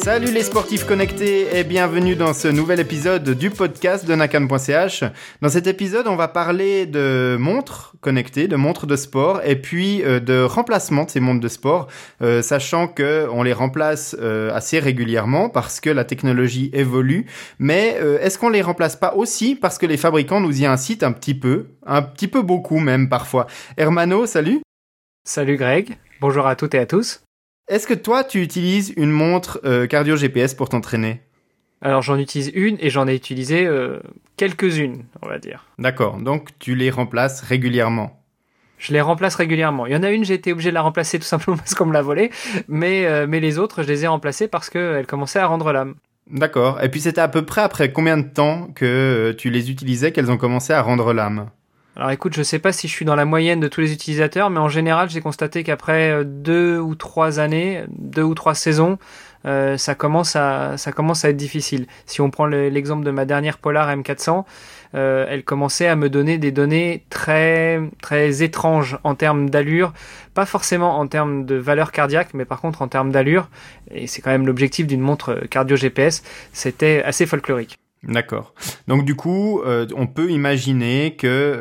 Salut les sportifs connectés et bienvenue dans ce nouvel épisode du podcast de nakan.ch. Dans cet épisode, on va parler de montres connectées, de montres de sport et puis de remplacement de ces montres de sport, sachant que on les remplace assez régulièrement parce que la technologie évolue. Mais est-ce qu'on les remplace pas aussi parce que les fabricants nous y incitent un petit peu beaucoup même parfois. Hermano, salut. Salut Greg, bonjour à toutes et à tous. Est-ce que toi, tu utilises une montre cardio GPS pour t'entraîner ? Alors j'en utilise une et j'en ai utilisé quelques-unes, on va dire. D'accord, donc tu les remplaces régulièrement ? Je les remplace régulièrement. Il y en a une, j'ai été obligé de la remplacer tout simplement parce qu'on me l'a volée, mais les autres, je les ai remplacées parce qu'elles commençaient à rendre l'âme. D'accord, et puis c'était à peu près après combien de temps que tu les utilisais qu'elles ont commencé à rendre l'âme ? Alors écoute, je sais pas si je suis dans la moyenne de tous les utilisateurs, mais en général, j'ai constaté qu'après 2 ou 3 années, 2 ou 3 saisons, ça commence à être difficile. Si on prend l'exemple de ma dernière Polar M400, elle commençait à me donner des données très très étranges en termes d'allure, pas forcément en termes de valeur cardiaque, mais par contre en termes d'allure, et c'est quand même l'objectif d'une montre cardio GPS, c'était assez folklorique. D'accord. Donc du coup, on peut imaginer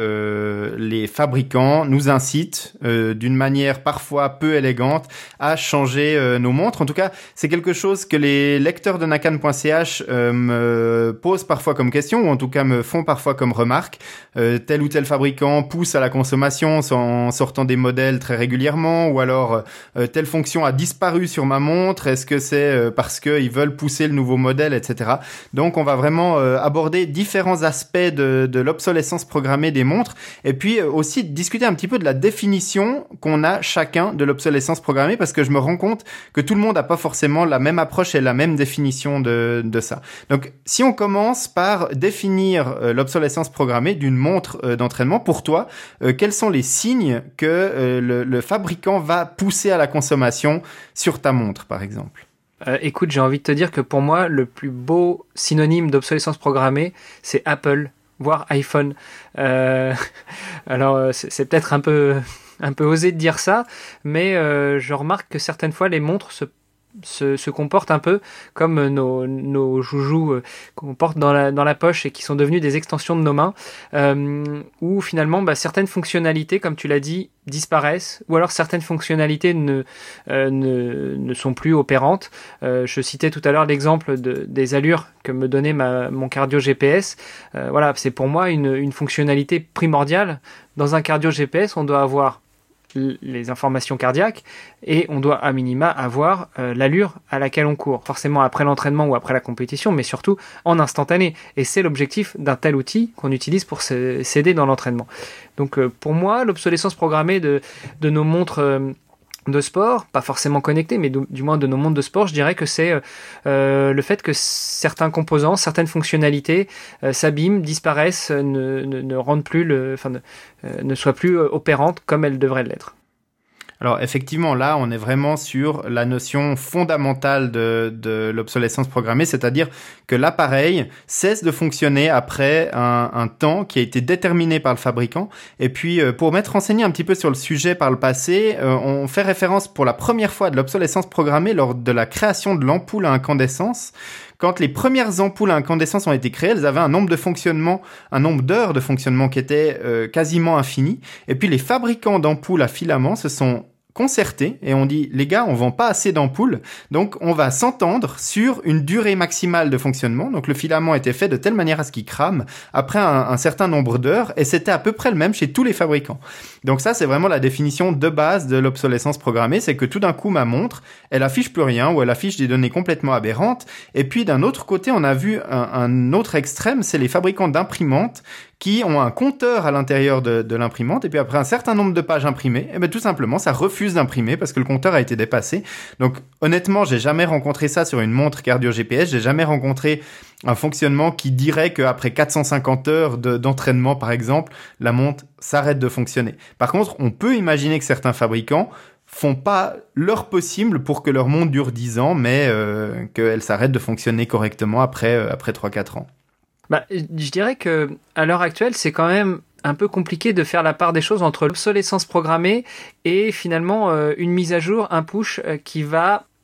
que les fabricants nous incitent d'une manière parfois peu élégante à changer nos montres. En tout cas, c'est quelque chose que les lecteurs de nakan.ch me posent parfois comme question, ou en tout cas me font parfois comme remarque. Tel ou tel fabricant pousse à la consommation en sortant des modèles très régulièrement, ou alors telle fonction a disparu sur ma montre. Est-ce que c'est parce qu'ils veulent pousser le nouveau modèle, etc. Donc on va vraiment aborder différents aspects de l'obsolescence programmée des montres et puis aussi discuter un petit peu de la définition qu'on a chacun de l'obsolescence programmée parce que je me rends compte que tout le monde n'a pas forcément la même approche et la même définition de ça. Donc si on commence par définir l'obsolescence programmée d'une montre d'entraînement, pour toi, quels sont les signes que le fabricant va pousser à la consommation sur ta montre par exemple ? Écoute, j'ai envie de te dire que pour moi, le plus beau synonyme d'obsolescence programmée, c'est Apple, voire iPhone. Alors, c'est peut-être un peu osé de dire ça, mais je remarque que certaines fois, les montres se comportent un peu comme nos joujoux qu'on porte dans la poche et qui sont devenus des extensions de nos mains, où finalement certaines fonctionnalités, comme tu l'as dit, disparaissent, ou alors certaines fonctionnalités ne sont plus opérantes. Je citais tout à l'heure l'exemple des allures que me donnait mon cardio GPS. Voilà, c'est pour moi une fonctionnalité primordiale. Dans un cardio GPS, on doit avoir les informations cardiaques et on doit à minima avoir l'allure à laquelle on court, forcément après l'entraînement ou après la compétition, mais surtout en instantané, et c'est l'objectif d'un tel outil qu'on utilise pour s'aider dans l'entraînement. Donc pour moi, l'obsolescence programmée de nos montres de sport, pas forcément connectées, mais du moins de nos montres de sport, je dirais que c'est le fait que certains composants, certaines fonctionnalités s'abîment, disparaissent, ne rendent plus ne soient plus opérantes comme elles devraient l'être. Alors effectivement, là, on est vraiment sur la notion fondamentale de l'obsolescence programmée, c'est-à-dire que l'appareil cesse de fonctionner après un temps qui a été déterminé par le fabricant. Et puis, pour m'être renseigné un petit peu sur le sujet par le passé, on fait référence pour la première fois de l'obsolescence programmée lors de la création de l'ampoule à incandescence. Quand les premières ampoules à incandescence ont été créées, elles avaient un nombre d'heures de fonctionnement qui était quasiment infini. Et puis les fabricants d'ampoules à filaments se sont concertés et on dit les gars, on vend pas assez d'ampoules, donc on va s'entendre sur une durée maximale de fonctionnement. Donc le filament était fait de telle manière à ce qu'il crame après un certain nombre d'heures et c'était à peu près le même chez tous les fabricants. Donc ça, c'est vraiment la définition de base de l'obsolescence programmée, c'est que tout d'un coup ma montre, elle affiche plus rien ou elle affiche des données complètement aberrantes. Et puis d'un autre côté, on a vu un autre extrême, c'est les fabricants d'imprimantes qui ont un compteur à l'intérieur de l'imprimante, et puis après un certain nombre de pages imprimées, et bien tout simplement, ça refuse d'imprimer parce que le compteur a été dépassé. Donc honnêtement, j'ai jamais rencontré ça sur une montre cardio GPS, j'ai jamais rencontré un fonctionnement qui dirait qu'après 450 heures d'entraînement, par exemple, la montre s'arrête de fonctionner. Par contre, on peut imaginer que certains fabricants font pas leur possible pour que leur montre dure 10 ans, mais qu'elle s'arrête de fonctionner correctement après 3-4 ans. Je dirais que à l'heure actuelle, c'est quand même un peu compliqué de faire la part des choses entre l'obsolescence programmée et finalement une mise à jour, un push qui va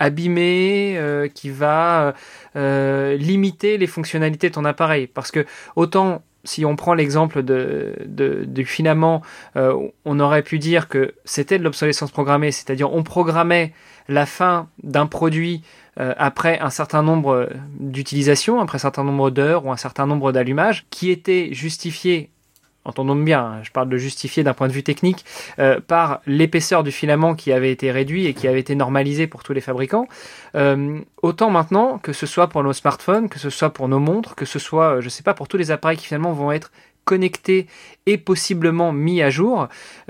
abîmer, qui va limiter les fonctionnalités de ton appareil. Parce que autant si on prend l'exemple du filament, on aurait pu dire que c'était de l'obsolescence programmée, c'est-à-dire on programmait la fin d'un produit après un certain nombre d'utilisations, après un certain nombre d'heures ou un certain nombre d'allumages, qui était justifié, entendons bien, je parle de justifié d'un point de vue technique, par l'épaisseur du filament qui avait été réduit et qui avait été normalisé pour tous les fabricants. Autant maintenant, que ce soit pour nos smartphones, que ce soit pour nos montres, que ce soit, je sais pas, pour tous les appareils qui finalement vont être connectés et possiblement mis à jour,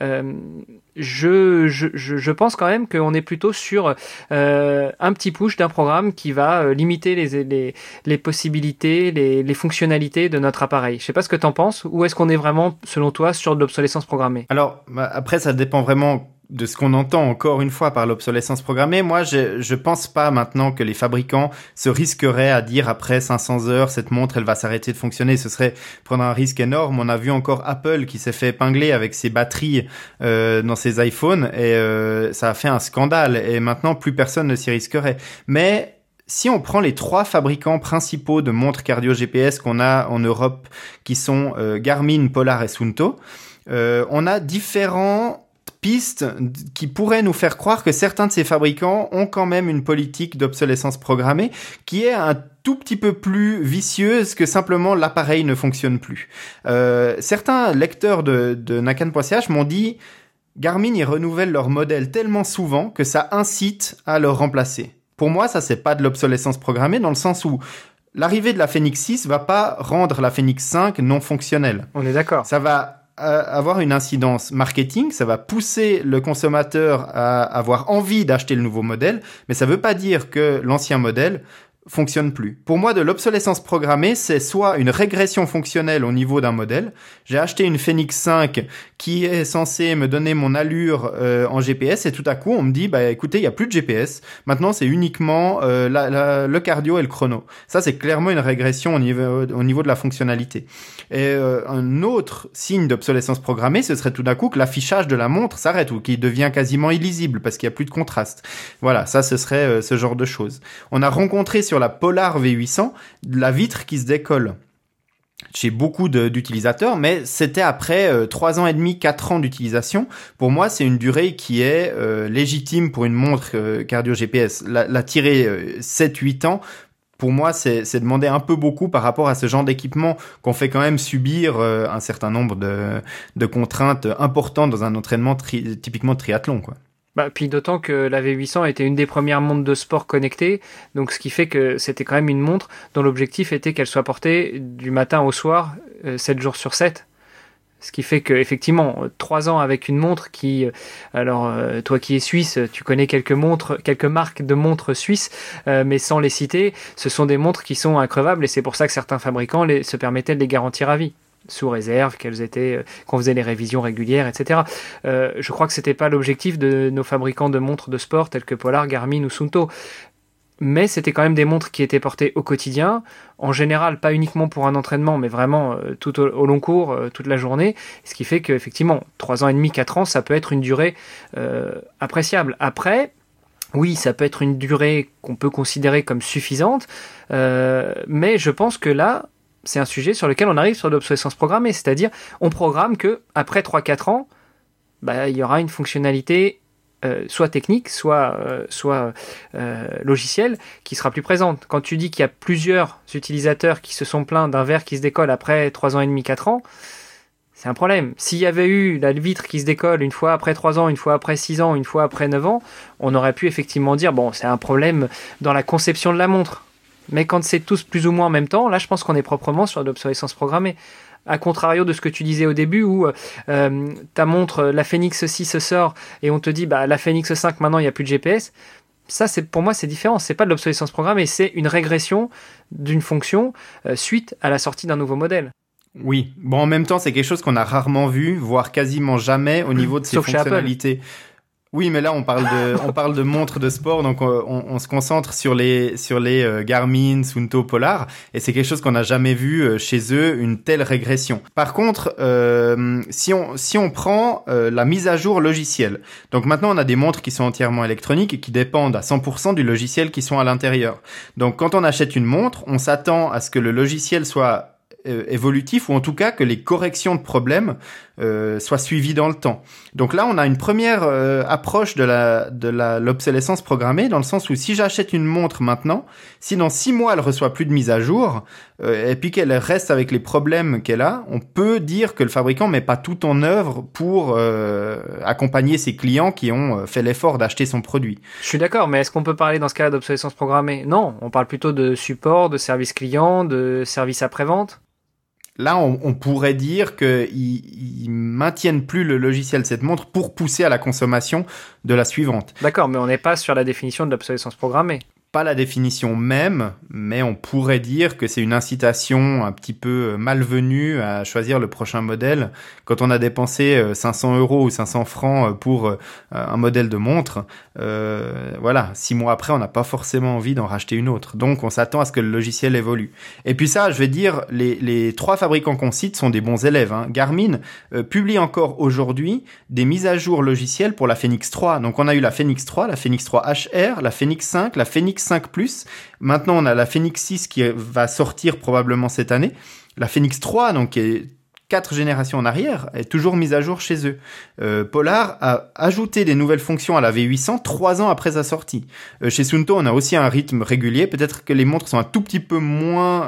je pense quand même qu'on est plutôt sur un petit push d'un programme qui va limiter les possibilités, les fonctionnalités de notre appareil. Je sais pas ce que t'en penses, ou est-ce qu'on est vraiment, selon toi, sur de l'obsolescence programmée? Alors, après, ça dépend vraiment de ce qu'on entend encore une fois par l'obsolescence programmée. Moi, je pense pas maintenant que les fabricants se risqueraient à dire après 500 heures, cette montre, elle va s'arrêter de fonctionner. Ce serait prendre un risque énorme. On a vu encore Apple qui s'est fait épingler avec ses batteries dans ses iPhones et ça a fait un scandale. Et maintenant, plus personne ne s'y risquerait. Mais si on prend les 3 fabricants principaux de montres cardio GPS qu'on a en Europe, qui sont Garmin, Polar et Suunto, on a différents pistes qui pourraient nous faire croire que certains de ces fabricants ont quand même une politique d'obsolescence programmée qui est un tout petit peu plus vicieuse que simplement l'appareil ne fonctionne plus. Certains lecteurs de Nakan.ch m'ont dit Garmin, ils renouvellent leur modèle tellement souvent que ça incite à le remplacer. Pour moi, ça c'est pas de l'obsolescence programmée dans le sens où l'arrivée de la Fenix 6 va pas rendre la Fenix 5 non fonctionnelle. On est d'accord. Ça va avoir une incidence marketing, ça va pousser le consommateur à avoir envie d'acheter le nouveau modèle, mais ça veut pas dire que l'ancien modèle fonctionne plus. Pour moi, de l'obsolescence programmée, c'est soit une régression fonctionnelle au niveau d'un modèle. J'ai acheté une Fenix 5 qui est censée me donner mon allure en GPS et tout à coup, on me dit, bah écoutez, il y a plus de GPS. Maintenant, c'est uniquement le cardio et le chrono. Ça, c'est clairement une régression au niveau de la fonctionnalité. Et un autre signe d'obsolescence programmée, ce serait tout d'un coup que l'affichage de la montre s'arrête ou qu'il devient quasiment illisible parce qu'il y a plus de contraste. Voilà, ça, ce serait ce genre de choses. On a rencontré sur la Polar V800 la vitre qui se décolle chez beaucoup d'utilisateurs, mais c'était après 3 ans et demi, 4 ans d'utilisation. Pour moi, c'est une durée qui est légitime pour une montre cardio GPS. La tirer 7-8 ans, pour moi, c'est demander un peu beaucoup par rapport à ce genre d'équipement qu'on fait quand même subir un certain nombre de contraintes importantes dans un entraînement typiquement de triathlon, quoi. Bah, puis d'autant que la V800 était une des premières montres de sport connectées, donc ce qui fait que c'était quand même une montre dont l'objectif était qu'elle soit portée du matin au soir, 7 jours sur 7. Ce qui fait que effectivement 3 ans avec une montre qui, alors toi qui es suisse, tu connais quelques marques de montres suisses, mais sans les citer, ce sont des montres qui sont increvables et c'est pour ça que certains fabricants se permettaient de les garantir à vie, sous réserve qu'on faisait les révisions régulières, etc. Je crois que c'était pas l'objectif de nos fabricants de montres de sport tels que Polar, Garmin ou Suunto. Mais c'était quand même des montres qui étaient portées au quotidien, en général pas uniquement pour un entraînement, mais vraiment tout au long cours, toute la journée, ce qui fait qu'effectivement, 3 ans et demi, 4 ans, ça peut être une durée appréciable. Après, oui, ça peut être une durée qu'on peut considérer comme suffisante, mais je pense que là, c'est un sujet sur lequel on arrive sur l'obsolescence programmée, c'est-à-dire on programme que après 3-4 ans, bah, il y aura une fonctionnalité soit technique, soit logicielle, qui sera plus présente. Quand tu dis qu'il y a plusieurs utilisateurs qui se sont plaints d'un verre qui se décolle après 3 ans et demi, 4 ans, c'est un problème. S'il y avait eu la vitre qui se décolle une fois après 3 ans, une fois après 6 ans, une fois après 9 ans, on aurait pu effectivement dire, bon, c'est un problème dans la conception de la montre. Mais quand c'est tous plus ou moins en même temps, là je pense qu'on est proprement sur l'obsolescence programmée. À contrario de ce que tu disais au début où ta montre, la Fenix 6 sort et on te dit bah la Fenix 5 maintenant il n'y a plus de GPS. Ça pour moi c'est différent, c'est pas de l'obsolescence programmée, c'est une régression d'une fonction suite à la sortie d'un nouveau modèle. Oui, bon en même temps c'est quelque chose qu'on a rarement vu, voire quasiment jamais au niveau de ses fonctionnalités. Oui, mais là on parle de montres de sport, donc on se concentre sur les Garmin, Suunto, Polar, et c'est quelque chose qu'on n'a jamais vu chez eux, une telle régression. Par contre, si on prend la mise à jour logicielle, donc maintenant on a des montres qui sont entièrement électroniques et qui dépendent à 100% du logiciel qui sont à l'intérieur. Donc quand on achète une montre, on s'attend à ce que le logiciel soit évolutif, ou en tout cas que les corrections de problèmes soient suivies dans le temps. Donc là, on a une première approche de l'obsolescence programmée, dans le sens où si j'achète une montre maintenant, si dans 6 mois elle reçoit plus de mise à jour, et puis qu'elle reste avec les problèmes qu'elle a, on peut dire que le fabricant met pas tout en œuvre pour accompagner ses clients qui ont fait l'effort d'acheter son produit. Je suis d'accord, mais est-ce qu'on peut parler dans ce cas d'obsolescence programmée? Non, on parle plutôt de support, de service client, de service après-vente. Là, on pourrait dire qu'ils maintiennent plus le logiciel de cette montre pour pousser à la consommation de la suivante. D'accord, mais on n'est pas sur la définition de l'obsolescence programmée. Pas la définition même, mais on pourrait dire que c'est une incitation un petit peu malvenue à choisir le prochain modèle. Quand on a dépensé 500 € ou 500 francs pour un modèle de montre, voilà, 6 mois après, on n'a pas forcément envie d'en racheter une autre. Donc, on s'attend à ce que le logiciel évolue. Et puis ça, je vais dire, les 3 fabricants qu'on cite sont des bons élèves. Garmin publie encore aujourd'hui des mises à jour logicielles pour la Fenix 3. Donc, on a eu la Fenix 3, la Fenix 3 HR, la Fenix 5, la Fenix 5+. Maintenant, on a la Fenix 6 qui va sortir probablement cette année. La Fenix 3, donc, qui est 4 générations en arrière, est toujours mise à jour chez eux. Polar a ajouté des nouvelles fonctions à la V800 3 ans après sa sortie. Chez Suunto, on a aussi un rythme régulier. Peut-être que les montres sont un tout petit peu moins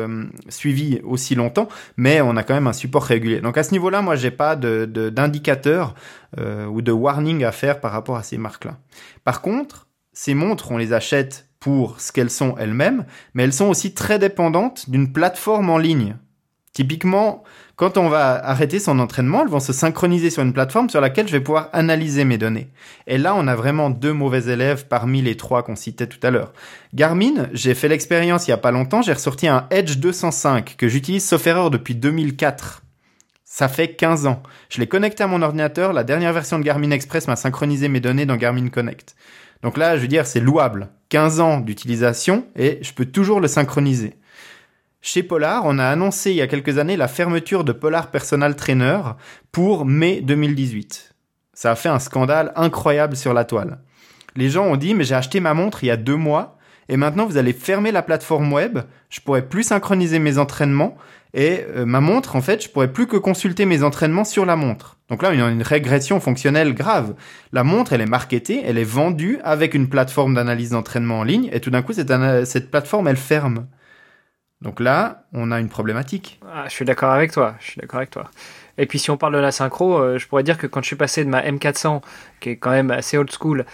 suivies aussi longtemps, mais on a quand même un support régulier. Donc à ce niveau-là, moi, j'ai pas d'indicateur ou de warning à faire par rapport à ces marques-là. Par contre, ces montres, on les achète pour ce qu'elles sont elles-mêmes, mais elles sont aussi très dépendantes d'une plateforme en ligne. Typiquement, quand on va arrêter son entraînement, elles vont se synchroniser sur une plateforme sur laquelle je vais pouvoir analyser mes données. Et là, on a vraiment 2 mauvais élèves parmi les 3 qu'on citait tout à l'heure. Garmin, j'ai fait l'expérience il y a pas longtemps, j'ai ressorti un Edge 205 que j'utilise sauf erreur depuis 2004. Ça fait 15 ans. Je l'ai connecté à mon ordinateur, la dernière version de Garmin Express m'a synchronisé mes données dans Garmin Connect. Donc là, je veux dire, c'est louable. 15 ans d'utilisation et je peux toujours le synchroniser. Chez Polar, on a annoncé il y a quelques années la fermeture de Polar Personal Trainer pour mai 2018. Ça a fait un scandale incroyable sur la toile. Les gens ont dit, mais j'ai acheté ma montre il y a 2 mois et maintenant vous allez fermer la plateforme web, je pourrai plus synchroniser mes entraînements et ma montre, en fait, je pourrais plus que consulter mes entraînements sur la montre. Donc là, il y a une régression fonctionnelle grave. La montre, elle est marketée, elle est vendue avec une plateforme d'analyse d'entraînement en ligne et tout d'un coup, cette plateforme, elle ferme. Donc là, on a une problématique. Ah, je suis d'accord avec toi. Et puis si on parle de la synchro, je pourrais dire que quand je suis passé de ma M400, qui est quand même assez old school,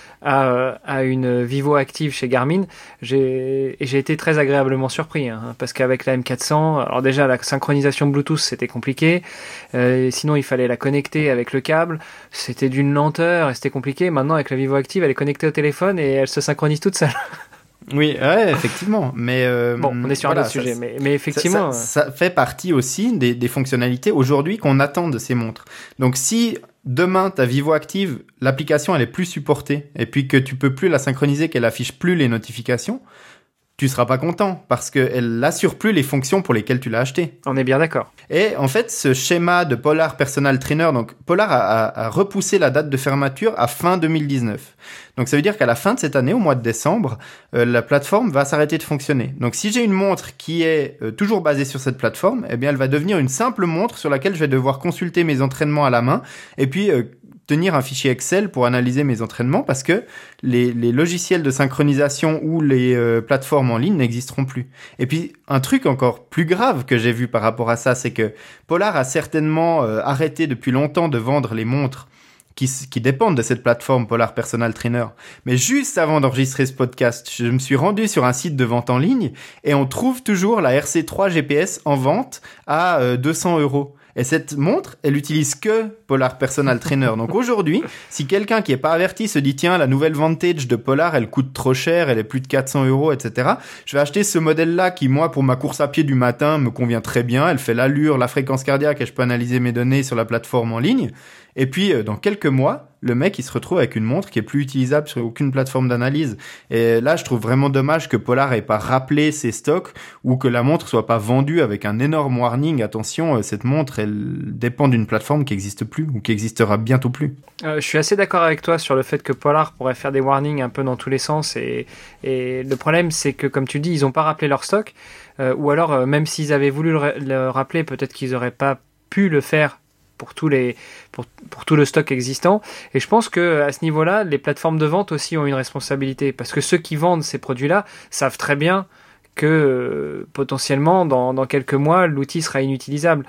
à une Vivo Active chez Garmin, j'ai été très agréablement surpris, parce qu'avec la M400, alors déjà la synchronisation Bluetooth c'était compliqué, sinon il fallait la connecter avec le câble, c'était d'une lenteur et c'était compliqué. Maintenant avec la Vivo Active, elle est connectée au téléphone et elle se synchronise toute seule. Oui, ouais, effectivement. Mais bon, on est sur un autre sujet, mais effectivement, ça fait partie aussi des fonctionnalités aujourd'hui qu'on attend de ces montres. Donc, si demain ta Vivo Active, l'application elle est plus supportée, et puis que tu peux plus la synchroniser, qu'elle affiche plus les notifications, tu seras pas content parce qu'elle n'assure plus les fonctions pour lesquelles tu l'as acheté. On est bien d'accord. Et en fait, ce schéma de Polar Personal Trainer, donc Polar a repoussé la date de fermeture à fin 2019. Donc ça veut dire qu'à la fin de cette année, au mois de décembre, la plateforme va s'arrêter de fonctionner. Donc si j'ai une montre qui est toujours basée sur cette plateforme, eh bien elle va devenir une simple montre sur laquelle je vais devoir consulter mes entraînements à la main et puis tenir un fichier Excel pour analyser mes entraînements parce que les logiciels de synchronisation ou les plateformes en ligne n'existeront plus. Et puis, un truc encore plus grave que j'ai vu par rapport à ça, c'est que Polar a certainement arrêté depuis longtemps de vendre les montres qui dépendent de cette plateforme Polar Personal Trainer. Mais juste avant d'enregistrer ce podcast, je me suis rendu sur un site de vente en ligne et on trouve toujours la RC3 GPS en vente à 200 €. Et cette montre, elle utilise que Polar Personal Trainer. Donc aujourd'hui, si quelqu'un qui est pas averti se dit tiens, la nouvelle Vantage de Polar, elle coûte trop cher, elle est plus de 400 €, etc. Je vais acheter ce modèle-là qui, moi, pour ma course à pied du matin, me convient très bien. Elle fait l'allure, la fréquence cardiaque et je peux analyser mes données sur la plateforme en ligne. Et puis, dans quelques mois, le mec, il se retrouve avec une montre qui est plus utilisable sur aucune plateforme d'analyse. Et là, je trouve vraiment dommage que Polar ait pas rappelé ses stocks ou que la montre soit pas vendue avec un énorme warning. Attention, cette montre, elle dépend d'une plateforme qui n'existe plus ou qui existera bientôt plus. Je suis assez d'accord avec toi sur le fait que Polar pourrait faire des warnings un peu dans tous les sens. Et le problème, c'est que, comme tu dis, ils n'ont pas rappelé leur stock. Ou alors, même s'ils avaient voulu le rappeler, peut-être qu'ils n'auraient pas pu le faire pour tout le stock existant. Et je pense que à ce niveau-là, les plateformes de vente aussi ont une responsabilité, parce que ceux qui vendent ces produits-là savent très bien que potentiellement dans quelques mois l'outil sera inutilisable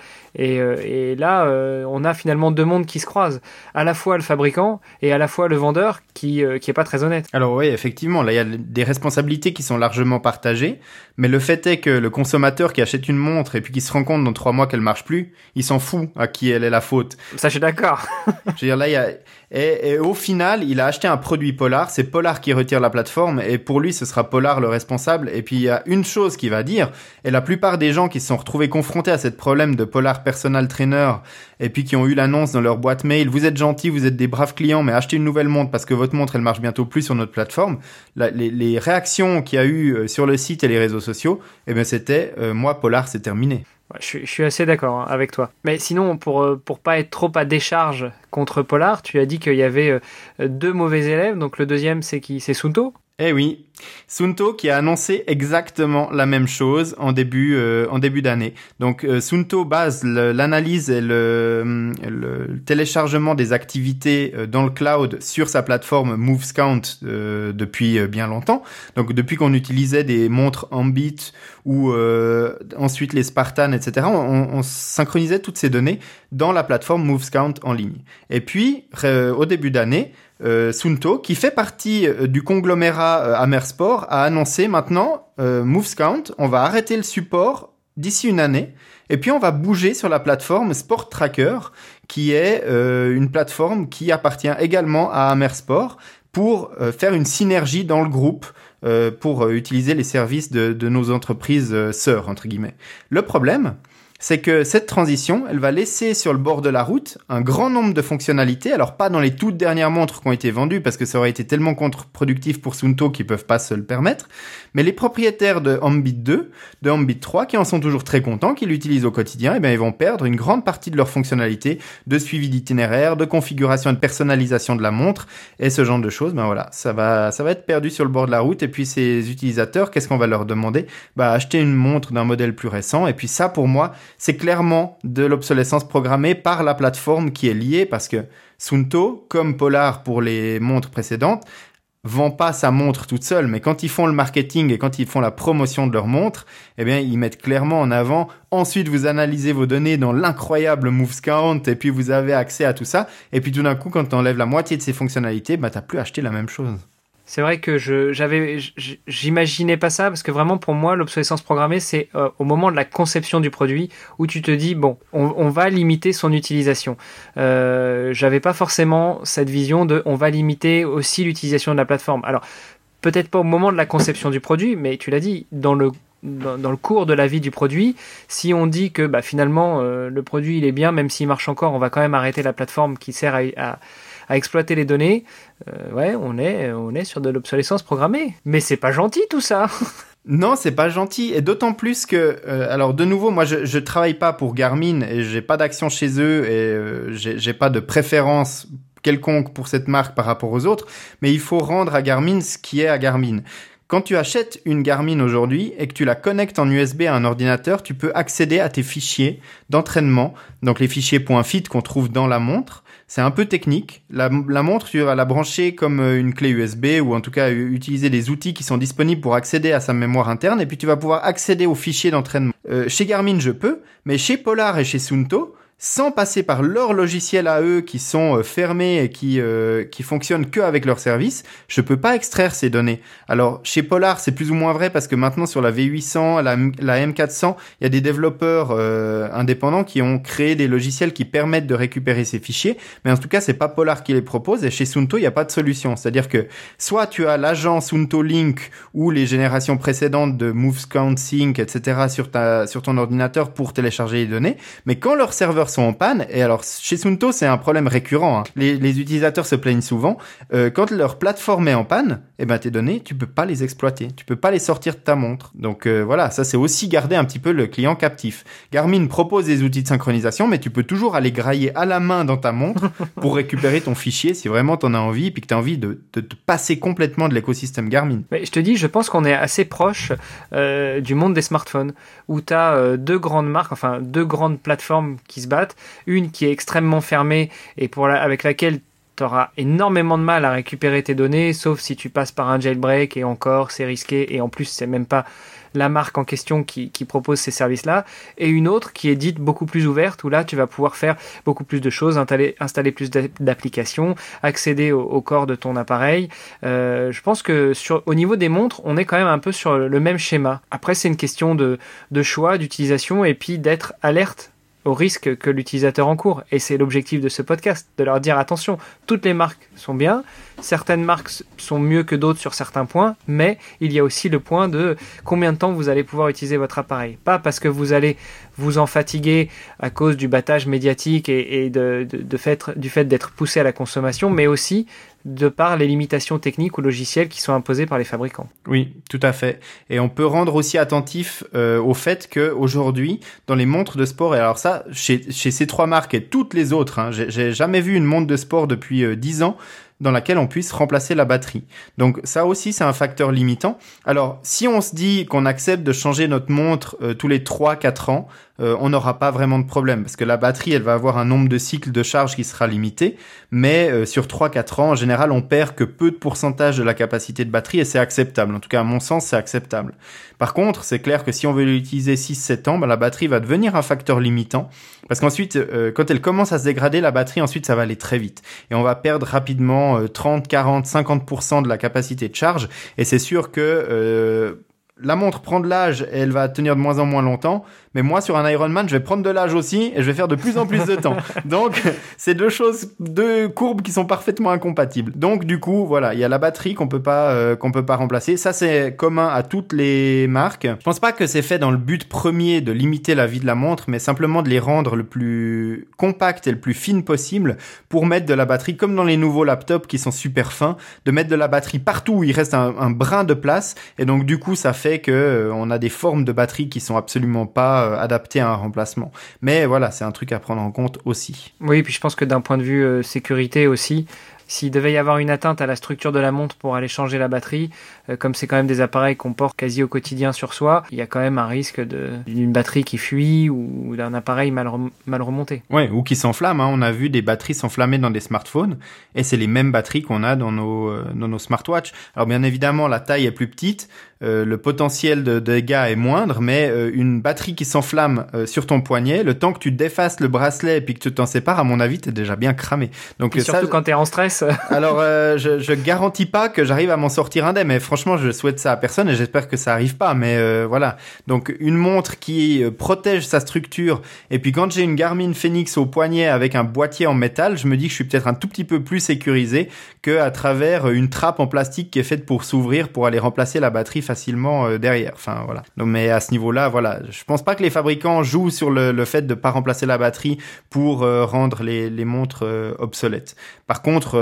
et là on a finalement deux mondes qui se croisent, à la fois le fabricant et à la fois le vendeur qui est pas très honnête. Alors oui, effectivement, là il y a des responsabilités qui sont largement partagées, mais le fait est que le consommateur qui achète une montre et puis qui se rend compte dans 3 mois qu'elle marche plus, il s'en fout à qui elle est la faute. Ça, je suis d'accord. Je veux dire, là il y a et au final, il a acheté un produit Polar, c'est Polar qui retire la plateforme et pour lui ce sera Polar le responsable. Et puis il y a une chose qu'il va dire, et la plupart des gens qui se sont retrouvés confrontés à ce problème de Polar Personal Trainer et puis qui ont eu l'annonce dans leur boîte mail, vous êtes gentils, vous êtes des braves clients, mais achetez une nouvelle montre parce que votre montre elle marche bientôt plus sur notre plateforme. Les réactions qu'il y a eu sur le site et les réseaux sociaux, eh ben c'était moi Polar c'est terminé. Je suis assez d'accord avec toi. Mais sinon, pour pas être trop à décharge contre Polar, tu as dit qu'il y avait 2 mauvais élèves. Donc le deuxième, c'est qui? C'est Suunto? Eh oui, Suunto qui a annoncé exactement la même chose en début d'année. Donc Suunto base l'analyse et le téléchargement des activités dans le cloud sur sa plateforme MovesCount depuis bien longtemps. Donc depuis qu'on utilisait des montres Ambit ou ensuite les Spartan, etc. On synchronisait toutes ces données dans la plateforme MovesCount en ligne. Et puis au début d'année, Suunto, qui fait partie du conglomérat Amersport, a annoncé maintenant MovesCount, on va arrêter le support d'ici une année et puis on va bouger sur la plateforme Sport Tracker, qui est une plateforme qui appartient également à Amersport pour faire une synergie dans le groupe pour utiliser les services de nos entreprises sœurs, entre guillemets. Le problème, c'est que cette transition, elle va laisser sur le bord de la route un grand nombre de fonctionnalités. Alors pas dans les toutes dernières montres qui ont été vendues, parce que ça aurait été tellement contre-productif pour Suunto qu'ils peuvent pas se le permettre, mais les propriétaires de Ambit 2, de Ambit 3, qui en sont toujours très contents, qui l'utilisent au quotidien, eh bien ils vont perdre une grande partie de leurs fonctionnalités de suivi d'itinéraire, de configuration et de personnalisation de la montre, et ce genre de choses. Ben voilà, ça va être perdu sur le bord de la route, et puis ces utilisateurs, qu'est-ce qu'on va leur demander? Bah acheter une montre d'un modèle plus récent, et puis ça pour moi, c'est clairement de l'obsolescence programmée par la plateforme qui est liée, parce que Suunto, comme Polar pour les montres précédentes, vend pas sa montre toute seule, mais quand ils font le marketing et quand ils font la promotion de leur montre, eh bien, ils mettent clairement en avant, ensuite vous analysez vos données dans l'incroyable MovesCount et puis vous avez accès à tout ça, et puis tout d'un coup, quand tu enlèves la moitié de ces fonctionnalités, bah, t'as plus acheté la même chose. C'est vrai que j'imaginais pas ça, parce que vraiment pour moi l'obsolescence programmée c'est au moment de la conception du produit où tu te dis bon on va limiter son utilisation. J'avais pas forcément cette vision de on va limiter aussi l'utilisation de la plateforme. Alors peut-être pas au moment de la conception du produit, mais tu l'as dit, dans le cours de la vie du produit, si on dit que bah, finalement le produit il est bien, même s'il marche encore, on va quand même arrêter la plateforme qui sert à exploiter les données, ouais, on est sur de l'obsolescence programmée. Mais c'est pas gentil tout ça. Non, c'est pas gentil, et d'autant plus que, alors de nouveau, moi je travaille pas pour Garmin et j'ai pas d'action chez eux et j'ai pas de préférence quelconque pour cette marque par rapport aux autres, mais il faut rendre à Garmin ce qui est à Garmin. Quand tu achètes une Garmin aujourd'hui et que tu la connectes en USB à un ordinateur, tu peux accéder à tes fichiers d'entraînement, donc les fichiers .fit qu'on trouve dans la montre. C'est un peu technique. La montre, tu vas la brancher comme une clé USB ou en tout cas utiliser des outils qui sont disponibles pour accéder à sa mémoire interne et puis tu vas pouvoir accéder aux fichiers d'entraînement. Chez Garmin, je peux, mais chez Polar et chez Suunto, sans passer par leurs logiciels à eux qui sont fermés et qui fonctionnent que avec leurs services, je peux pas extraire ces données. Alors chez Polar, c'est plus ou moins vrai parce que maintenant sur la V800, la M400, il y a des développeurs indépendants qui ont créé des logiciels qui permettent de récupérer ces fichiers, mais en tout cas, c'est pas Polar qui les propose et chez Suunto, il y a pas de solution. C'est-à-dire que soit tu as l'agent Suunto Link ou les générations précédentes de MovesCount Sync, etc. sur ton ordinateur pour télécharger les données, mais quand leur serveur sont en panne. Et alors, chez Suunto, c'est un problème récurrent, hein. Les utilisateurs se plaignent souvent. Quand leur plateforme est en panne, eh ben, tes données, tu peux pas les exploiter. Tu peux pas les sortir de ta montre. Donc, voilà, ça, c'est aussi garder un petit peu le client captif. Garmin propose des outils de synchronisation, mais tu peux toujours aller grailler à la main dans ta montre pour récupérer ton fichier si vraiment t'en as envie, puis que t'as envie de te passer complètement de l'écosystème Garmin. Mais je te dis, je pense qu'on est assez proche du monde des smartphones, où tu as deux grandes marques, enfin deux grandes plateformes qui se battent, une qui est extrêmement fermée et avec laquelle tu auras énormément de mal à récupérer tes données, sauf si tu passes par un jailbreak, et encore c'est risqué, et en plus c'est même pas la marque en question qui propose ces services-là, et une autre qui est dite beaucoup plus ouverte, où là tu vas pouvoir faire beaucoup plus de choses, installer plus d'applications, accéder au corps de ton appareil. Je pense que au niveau des montres, on est quand même un peu sur le même schéma. Après, c'est une question de choix, d'utilisation, et puis d'être alerte au risque que l'utilisateur encourt. Et c'est l'objectif de ce podcast, de leur dire attention, toutes les marques sont bien, certaines marques sont mieux que d'autres sur certains points, mais il y a aussi le point de combien de temps vous allez pouvoir utiliser votre appareil. Pas parce que vous allez vous en fatiguer à cause du battage médiatique et du fait d'être poussé à la consommation, mais aussi de par les limitations techniques ou logicielles qui sont imposées par les fabricants. Oui, tout à fait. Et on peut rendre aussi attentif au fait qu'aujourd'hui, dans les montres de sport, et alors ça, chez ces trois marques et toutes les autres, hein, j'ai jamais vu une montre de sport depuis 10 ans dans laquelle on puisse remplacer la batterie. Donc ça aussi, c'est un facteur limitant. Alors, si on se dit qu'on accepte de changer notre montre tous les 3-4 ans, on n'aura pas vraiment de problème, parce que la batterie, elle va avoir un nombre de cycles de charge qui sera limité, mais sur 3-4 ans, en général, on perd que peu de pourcentage de la capacité de batterie, et c'est acceptable. En tout cas, à mon sens, c'est acceptable. Par contre, c'est clair que si on veut l'utiliser 6-7 ans, la batterie va devenir un facteur limitant, parce qu'ensuite, quand elle commence à se dégrader, la batterie, ensuite, ça va aller très vite. Et on va perdre rapidement 30, 40, 50% de la capacité de charge, et c'est sûr que la montre prend de l'âge et elle va tenir de moins en moins longtemps. Mais moi, sur un Ironman, je vais prendre de l'âge aussi et je vais faire de plus en plus de temps. Donc, c'est deux courbes qui sont parfaitement incompatibles. Donc, du coup, voilà, il y a la batterie qu'on peut pas remplacer. Ça, c'est commun à toutes les marques. Je pense pas que c'est fait dans le but premier de limiter la vie de la montre, mais simplement de les rendre le plus compact et le plus fine possible pour mettre de la batterie, comme dans les nouveaux laptops qui sont super fins, de mettre de la batterie partout où il reste un brin de place. Et donc, du coup, ça fait que on a des formes de batterie qui sont absolument pas adapté à un remplacement. Mais voilà, c'est un truc à prendre en compte aussi. Oui, puis je pense que d'un point de vue sécurité aussi, s'il devait y avoir une atteinte à la structure de la montre pour aller changer la batterie, comme c'est quand même des appareils qu'on porte quasi au quotidien sur soi, il y a quand même un risque d'une batterie qui fuit ou d'un appareil mal remonté. Ouais, ou qui s'enflamme, hein. On a vu des batteries s'enflammer dans des smartphones, et c'est les mêmes batteries qu'on a dans nos smartwatches. Alors bien évidemment, la taille est plus petite, le potentiel de dégâts est moindre, mais une batterie qui s'enflamme sur ton poignet, le temps que tu défasses le bracelet et puis que tu t'en sépares, à mon avis, t'es déjà bien cramé. Donc et surtout quand t'es en stress. Alors, je garantis pas que j'arrive à m'en sortir indemne, mais franchement, je souhaite ça à personne et j'espère que ça arrive pas. Mais voilà. Donc, une montre qui protège sa structure. Et puis, quand j'ai une Garmin Fenix au poignet avec un boîtier en métal, je me dis que je suis peut-être un tout petit peu plus sécurisé que à travers une trappe en plastique qui est faite pour s'ouvrir pour aller remplacer la batterie facilement derrière. Enfin, voilà. Donc, mais à ce niveau-là, voilà. Je pense pas que les fabricants jouent sur le fait de pas remplacer la batterie pour rendre les montres obsolètes. Par contre,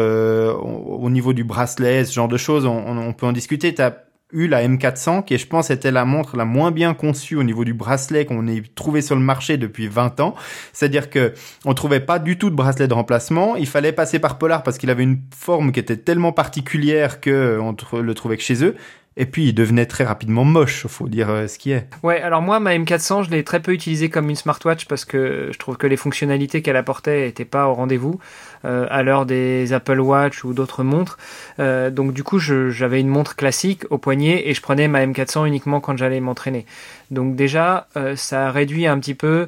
au niveau du bracelet, ce genre de choses, on peut en discuter. T'as eu la M400 qui, je pense, était la montre la moins bien conçue au niveau du bracelet qu'on ait trouvé sur le marché depuis 20 ans. C'est-à-dire que on trouvait pas du tout de bracelet de remplacement. Il fallait passer par Polar parce qu'il avait une forme qui était tellement particulière que on le trouvait que chez eux. Et puis, il devenait très rapidement moche, faut dire ce qui est. Ouais, alors moi, ma M400, je l'ai très peu utilisée comme une smartwatch parce que je trouve que les fonctionnalités qu'elle apportait n'étaient pas au rendez-vous à l'heure des Apple Watch ou d'autres montres. Donc du coup, j'avais une montre classique au poignet et je prenais ma M400 uniquement quand j'allais m'entraîner. Donc déjà, ça a réduit un petit peu,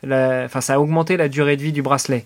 ça a augmenté la durée de vie du bracelet.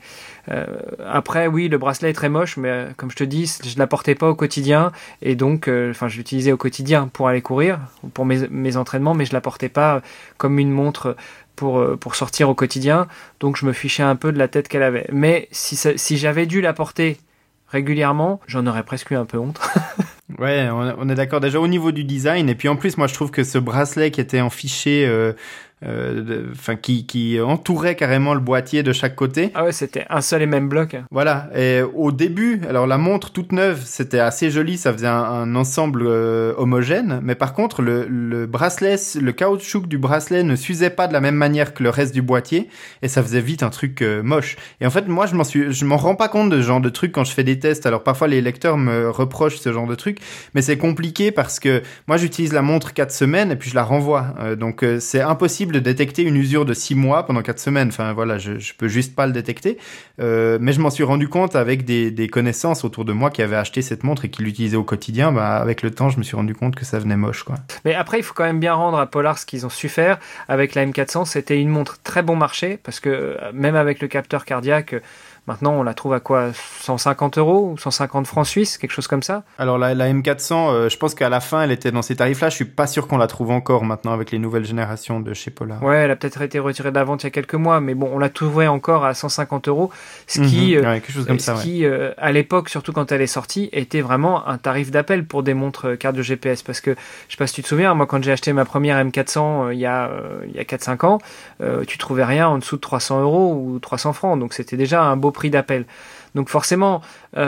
Après, oui, le bracelet est très moche, mais comme je te dis, je la portais pas au quotidien et donc, je l'utilisais au quotidien pour aller courir, pour mes entraînements, mais je la portais pas comme une montre pour sortir au quotidien. Donc, je me fichais un peu de la tête qu'elle avait. Mais si j'avais dû la porter régulièrement, j'en aurais presque eu un peu honte. Ouais, on est d'accord déjà au niveau du design. Et puis en plus, moi, je trouve que ce bracelet qui était en fichier qui entourait carrément le boîtier de chaque côté. Ah ouais, c'était un seul et même bloc. Voilà. Et au début, alors la montre toute neuve, c'était assez joli, ça faisait un ensemble homogène. Mais par contre, le bracelet, le caoutchouc du bracelet ne s'usait pas de la même manière que le reste du boîtier, et ça faisait vite un truc moche. Et en fait, moi, je m'en rends pas compte de ce genre de truc quand je fais des tests. Alors parfois, les lecteurs me reprochent ce genre de truc, mais c'est compliqué parce que moi, j'utilise la montre 4 semaines et puis je la renvoie. Donc c'est impossible de détecter une usure de 6 mois pendant 4 semaines. Enfin voilà, je peux juste pas le détecter. Mais je m'en suis rendu compte avec des connaissances autour de moi qui avaient acheté cette montre et qui l'utilisaient au quotidien. Bah, avec le temps, je me suis rendu compte que ça venait moche, quoi. Mais après, il faut quand même bien rendre à Polar ce qu'ils ont su faire. Avec la M400, c'était une montre très bon marché parce que même avec le capteur cardiaque, maintenant, on la trouve à quoi, 150 € ou 150 francs suisses, quelque chose comme ça. Alors la M400, je pense qu'à la fin, elle était dans ces tarifs-là. Je suis pas sûr qu'on la trouve encore maintenant avec les nouvelles générations de chez Polar. Ouais, elle a peut-être été retirée de la vente il y a quelques mois, mais bon, on la trouvait encore à 150 €, ce qui, ouais, quelque chose comme ça, qui à l'époque, surtout quand elle est sortie, était vraiment un tarif d'appel pour des montres cardio GPS. Parce que, je sais pas si tu te souviens, moi quand j'ai acheté ma première M400 il y a 4-5 ans, tu trouvais rien en dessous de 300 € ou 300 francs, donc c'était déjà un beau prix d'appel. Donc forcément,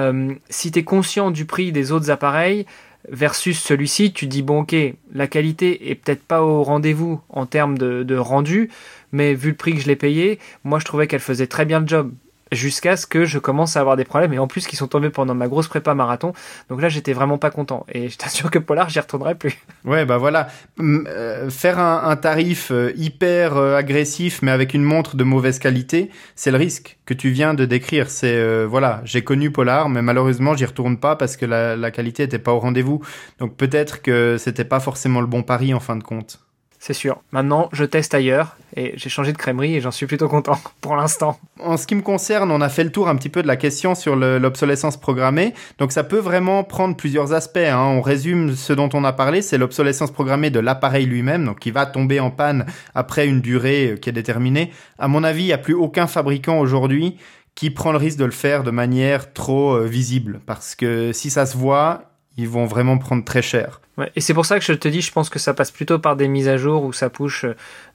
si tu es conscient du prix des autres appareils versus celui-ci, tu te dis bon ok, la qualité est peut-être pas au rendez-vous en termes de rendu, mais vu le prix que je l'ai payé, moi je trouvais qu'elle faisait très bien le job. Jusqu'à ce que je commence à avoir des problèmes, et en plus qui sont tombés pendant ma grosse prépa marathon. Donc là, j'étais vraiment pas content. Et je t'assure que Polar, j'y retournerai plus. Ouais, bah voilà. Faire un tarif hyper agressif, mais avec une montre de mauvaise qualité, c'est le risque que tu viens de décrire. C'est, voilà, j'ai connu Polar, mais malheureusement, j'y retourne pas parce que la qualité était pas au rendez-vous. Donc peut-être que c'était pas forcément le bon pari en fin de compte. C'est sûr. Maintenant, je teste ailleurs et j'ai changé de crèmerie et j'en suis plutôt content pour l'instant. En ce qui me concerne, on a fait le tour un petit peu de la question sur l'obsolescence programmée. Donc ça peut vraiment prendre plusieurs aspects, hein. On résume ce dont on a parlé, c'est l'obsolescence programmée de l'appareil lui-même, donc qui va tomber en panne après une durée qui est déterminée. À mon avis, il n'y a plus aucun fabricant aujourd'hui qui prend le risque de le faire de manière trop visible. Parce que si ça se voit, ils vont vraiment prendre très cher. Ouais, et c'est pour ça que je te dis, je pense que ça passe plutôt par des mises à jour où ça push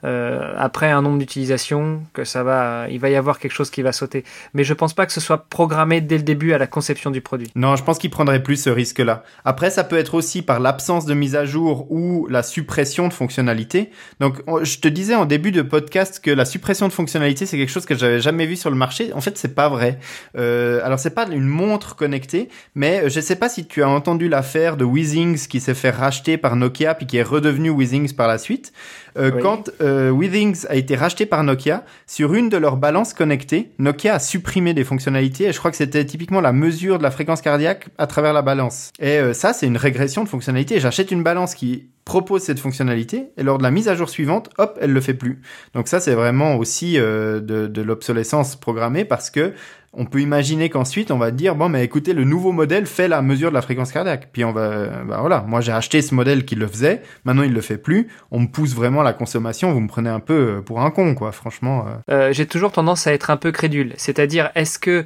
après un nombre d'utilisations, que il va y avoir quelque chose qui va sauter. Mais je pense pas que ce soit programmé dès le début à la conception du produit. Non, je pense qu'ils prendraient plus ce risque-là. Après, ça peut être aussi par l'absence de mise à jour ou la suppression de fonctionnalités. Donc, je te disais en début de podcast que la suppression de fonctionnalités, c'est quelque chose que j'avais jamais vu sur le marché. En fait, c'est pas vrai. Alors, c'est pas une montre connectée, mais je sais pas si tu as entendu l'affaire de Withings qui s'est fait racheter par Nokia puis qui est redevenu Withings par la suite. Oui. Quand Withings a été racheté par Nokia, sur une de leurs balances connectées, Nokia a supprimé des fonctionnalités et je crois que c'était typiquement la mesure de la fréquence cardiaque à travers la balance. Et ça, c'est une régression de fonctionnalité. J'achète une balance qui propose cette fonctionnalité et lors de la mise à jour suivante, hop, elle le fait plus. Donc ça, c'est vraiment aussi de l'obsolescence programmée parce que on peut imaginer qu'ensuite, on va dire, bon, mais écoutez, le nouveau modèle fait la mesure de la fréquence cardiaque. Puis on va, voilà, moi j'ai acheté ce modèle qui le faisait, maintenant il le fait plus. On me pousse vraiment la consommation, vous me prenez un peu pour un con, quoi, franchement. J'ai toujours tendance à être un peu crédule. C'est-à-dire, est-ce que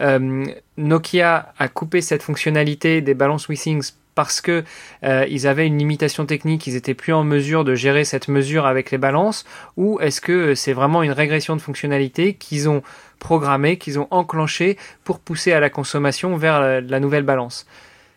Nokia a coupé cette fonctionnalité des balances Withings parce que ils avaient une limitation technique, ils étaient plus en mesure de gérer cette mesure avec les balances, ou est-ce que c'est vraiment une régression de fonctionnalité qu'ils ont programmée, qu'ils ont enclenchée pour pousser à la consommation vers la nouvelle balance?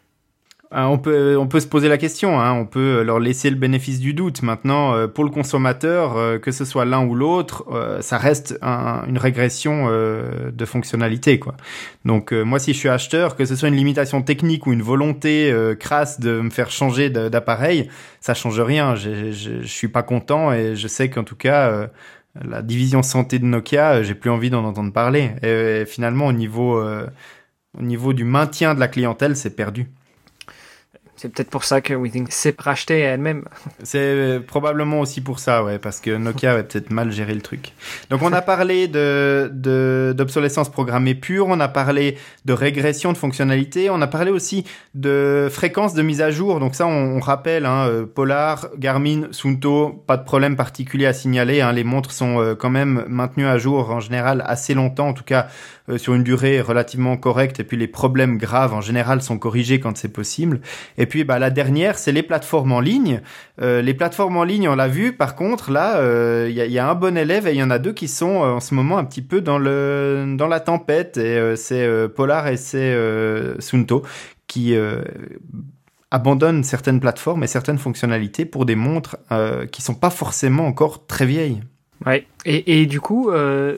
On peut se poser la question, hein. On peut leur laisser le bénéfice du doute. Maintenant, pour le consommateur, que ce soit l'un ou l'autre, ça reste une régression de fonctionnalité, quoi. Donc moi, si je suis acheteur, que ce soit une limitation technique ou une volonté crasse de me faire changer d'appareil, ça change rien. Je suis pas content et je sais qu'en tout cas, la division santé de Nokia, j'ai plus envie d'en entendre parler. Et finalement, au niveau du maintien de la clientèle, c'est perdu. C'est peut-être pour ça que Withings s'est racheté elle-même. C'est probablement aussi pour ça, ouais, parce que Nokia avait peut-être mal géré le truc. Donc on a parlé d'obsolescence programmée pure, on a parlé de régression de fonctionnalité, on a parlé aussi de fréquence de mise à jour. Donc ça, on rappelle, hein, Polar, Garmin, Suunto, pas de problème particulier à signaler, hein, les montres sont quand même maintenues à jour en général assez longtemps, en tout cas sur une durée relativement correcte, et puis les problèmes graves en général sont corrigés quand c'est possible. Et puis la dernière, c'est les plateformes en ligne. Les plateformes en ligne, on l'a vu. Par contre, là, il y a un bon élève et il y en a deux qui sont en ce moment un petit peu dans la tempête. Et c'est Polar et c'est Suunto qui abandonnent certaines plateformes et certaines fonctionnalités pour des montres qui sont pas forcément encore très vieilles. Ouais. Et du coup,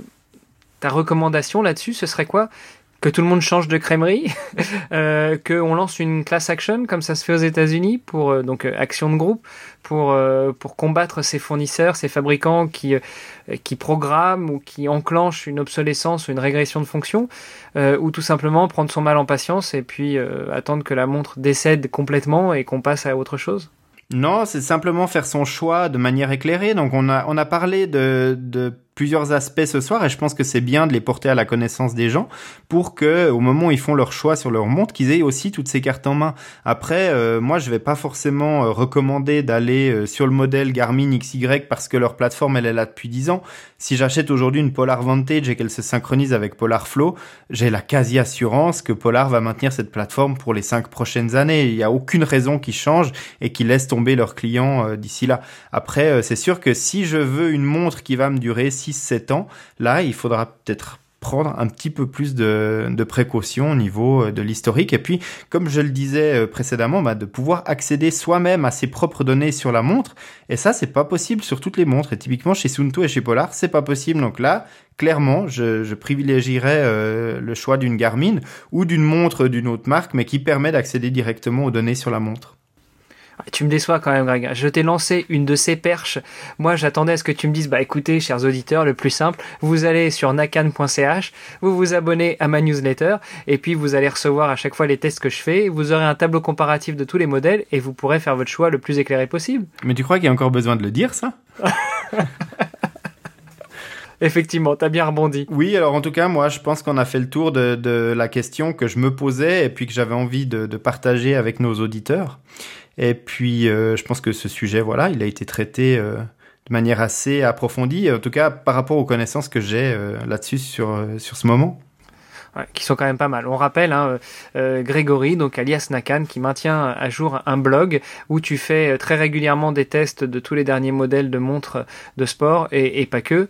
ta recommandation là-dessus, ce serait quoi? Que tout le monde change de crèmerie, qu'on lance une class action comme ça se fait aux États-Unis pour action de groupe pour combattre ces fournisseurs, ces fabricants qui programment ou qui enclenchent une obsolescence ou une régression de fonction, ou tout simplement prendre son mal en patience et puis attendre que la montre décède complètement et qu'on passe à autre chose. Non, c'est simplement faire son choix de manière éclairée. Donc on a parlé de plusieurs aspects ce soir et je pense que c'est bien de les porter à la connaissance des gens pour que au moment où ils font leur choix sur leur montre, qu'ils aient aussi toutes ces cartes en main. Après, moi je vais pas forcément recommander d'aller sur le modèle Garmin XY parce que leur plateforme elle est là depuis 10 ans. Si j'achète aujourd'hui une Polar Vantage et qu'elle se synchronise avec Polar Flow, j'ai la quasi-assurance que Polar va maintenir cette plateforme pour les 5 prochaines années. Il y a aucune raison qu'ils changent et qu'ils laissent tomber leurs clients d'ici là. Après, c'est sûr que si je veux une montre qui va me durer 6-7 ans, là, il faudra peut-être prendre un petit peu plus de précautions au niveau de l'historique. Et puis, comme je le disais précédemment, de pouvoir accéder soi-même à ses propres données sur la montre. Et ça, c'est pas possible sur toutes les montres. Et typiquement, chez Suunto et chez Polar, c'est pas possible. Donc là, clairement, je privilégierais le choix d'une Garmin ou d'une montre d'une autre marque, mais qui permet d'accéder directement aux données sur la montre. Tu me déçois quand même, Greg. Je t'ai lancé une de ces perches. Moi, j'attendais à ce que tu me dises, écoutez, chers auditeurs, le plus simple, vous allez sur nakan.ch, vous vous abonnez à ma newsletter, et puis vous allez recevoir à chaque fois les tests que je fais, vous aurez un tableau comparatif de tous les modèles, et vous pourrez faire votre choix le plus éclairé possible. Mais tu crois qu'il y a encore besoin de le dire, ça? Effectivement, t'as bien rebondi. Oui, alors en tout cas, moi, je pense qu'on a fait le tour de la question que je me posais et puis que j'avais envie de partager avec nos auditeurs. Et puis, je pense que ce sujet, il a été traité de manière assez approfondie, en tout cas par rapport aux connaissances que j'ai là-dessus sur ce moment. Ouais, qui sont quand même pas mal. On rappelle Grégory, donc alias Nakan, qui maintient à jour un blog où tu fais très régulièrement des tests de tous les derniers modèles de montres de sport et pas que,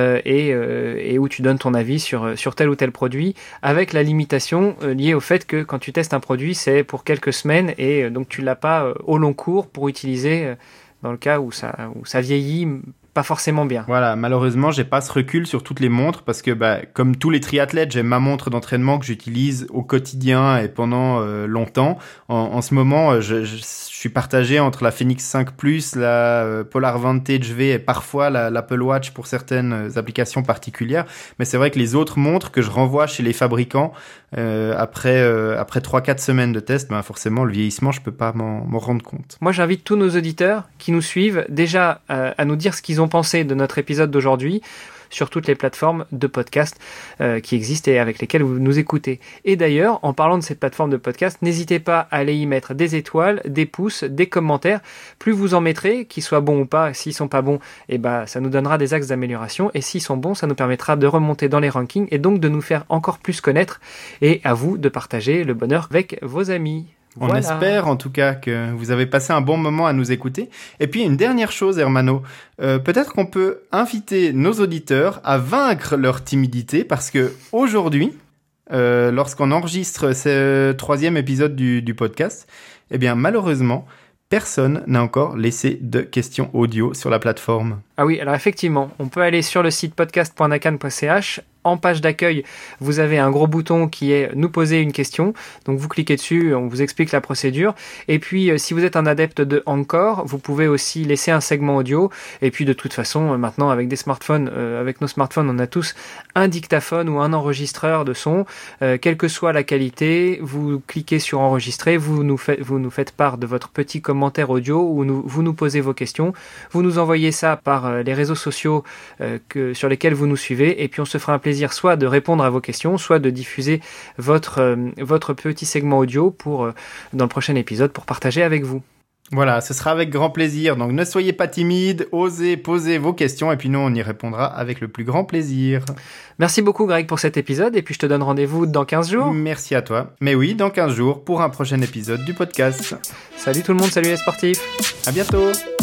et où tu donnes ton avis sur tel ou tel produit, avec la limitation liée au fait que quand tu testes un produit, c'est pour quelques semaines et donc tu l'as pas au long cours pour utiliser dans le cas où ça vieillit pas forcément bien. Voilà, malheureusement, j'ai pas ce recul sur toutes les montres parce que, comme tous les triathlètes, j'ai ma montre d'entraînement que j'utilise au quotidien et pendant longtemps. En ce moment, je suis partagé entre la Fenix 5 Plus, la Polar Vantage V et parfois l'Apple Watch pour certaines applications particulières. Mais c'est vrai que les autres montres que je renvoie chez les fabricants, après 3-4 semaines de test, forcément, le vieillissement, je peux pas m'en rendre compte. Moi, j'invite tous nos auditeurs qui nous suivent déjà à nous dire ce qu'ils ont pensé de notre épisode d'aujourd'hui sur toutes les plateformes de podcast qui existent et avec lesquelles vous nous écoutez. Et d'ailleurs, en parlant de cette plateforme de podcast, n'hésitez pas à aller y mettre des étoiles, des pouces, des commentaires. Plus vous en mettrez, qu'ils soient bons ou pas, s'ils sont pas bons, ça nous donnera des axes d'amélioration. Et s'ils sont bons, ça nous permettra de remonter dans les rankings et donc de nous faire encore plus connaître. Et à vous de partager le bonheur avec vos amis. On espère en tout cas que vous avez passé un bon moment à nous écouter. Et puis une dernière chose, Hermano, peut-être qu'on peut inviter nos auditeurs à vaincre leur timidité parce que aujourd'hui, lorsqu'on enregistre ce 3e épisode du podcast, malheureusement, personne n'a encore laissé de questions audio sur la plateforme. Ah oui, alors effectivement, on peut aller sur le site podcast.nakan.ch. En page d'accueil, vous avez un gros bouton qui est « Nous poser une question ». Donc vous cliquez dessus, on vous explique la procédure. Et puis, si vous êtes un adepte de Anchor, vous pouvez aussi laisser un segment audio. Et puis, de toute façon, maintenant, avec des smartphones, avec nos smartphones, on a tous un dictaphone ou un enregistreur de son. Quelle que soit la qualité, vous cliquez sur « Enregistrer », vous nous faites part de votre petit commentaire audio ou vous nous posez vos questions. Vous nous envoyez ça par les réseaux sociaux sur lesquels vous nous suivez. Et puis, on se fera un plaisir soit de répondre à vos questions, soit de diffuser votre petit segment audio dans le prochain épisode pour partager avec vous. Voilà, ce sera avec grand plaisir. Donc ne soyez pas timides, osez poser vos questions et puis nous on y répondra avec le plus grand plaisir. Merci beaucoup Greg pour cet épisode et puis je te donne rendez-vous dans 15 jours. Merci à toi. Mais oui, dans 15 jours pour un prochain épisode du podcast. Salut tout le monde, salut les sportifs. À bientôt.